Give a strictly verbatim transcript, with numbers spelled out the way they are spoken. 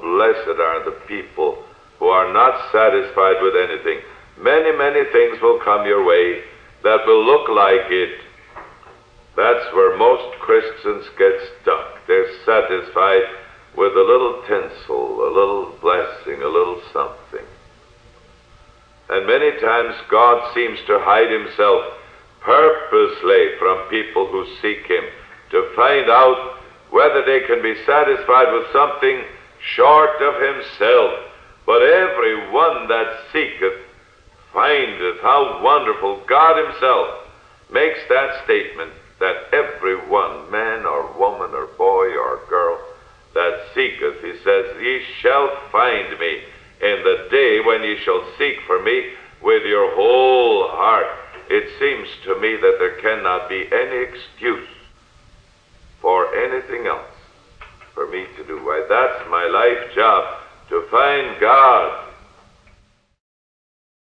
blessed are the people who are not satisfied with anything. Many, many things will come your way that will look like it. That's where most Christians get stuck. They're satisfied with a little tinsel, a little blessing, a little something. And many times God seems to hide himself purposely from people who seek him, to find out whether they can be satisfied with something short of himself. But every one that seeketh findeth. How wonderful. God himself makes that statement, that every one, man or woman or boy or girl, that seeketh, he says, ye shall find me in the day when ye shall seek for me with your whole heart. It seems to me that there cannot be any excuse for anything else for me to do. Why, that's my life job, to find God